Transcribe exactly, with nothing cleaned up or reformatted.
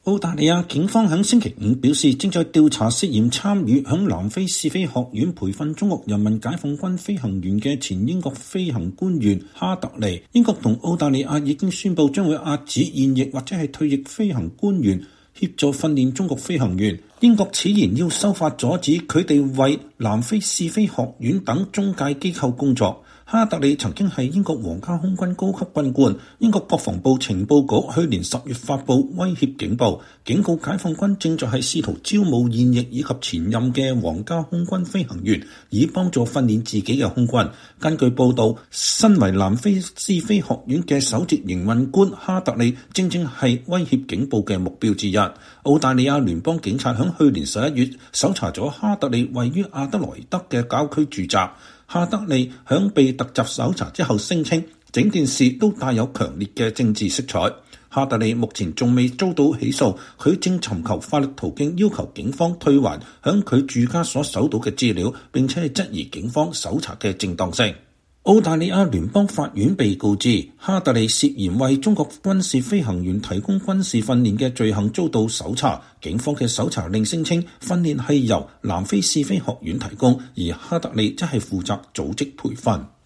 澳大利亞警方喺星期五表示，正在調查涉嫌參與響南非是非學院培訓中國人民解放軍飛行員嘅前英國飛行官員哈特利。英國同澳大利亞已經宣布將會遏止現役或者係退役飛行官員協助訓練中國飛行員。英國此言要修法阻止佢哋為南非是非學院等中介機構工作。哈特利曾經係英國皇家空軍高級軍官，英國國防部情報局去年十月發布威脅警報，警告解放軍正在係試圖招募現役以及前任嘅皇家空軍飛行員，以幫助訓練自己嘅空軍。根據報道，身為南非是非學院嘅首席營運官哈特利，正正係威脅警報嘅目標之一。澳大利亞聯邦警察響去年十一月搜查咗哈特利位於阿德萊德嘅郊區住宅。哈特利響被突襲搜查之後聲稱，整件事都帶有強烈嘅政治色彩。哈特利目前仲未遭到起訴，佢正尋求法律途徑要求警方退還響佢住家所搜到嘅資料，並且係質疑警方搜查嘅正當性。澳大利亞聯邦法院被告知，哈特利涉嫌為中國軍事飛行員提供軍事訓練嘅罪行遭到搜查。警方嘅搜查令聲稱，訓練係由南非是非學院提供，而哈特利則係負責組織培訓。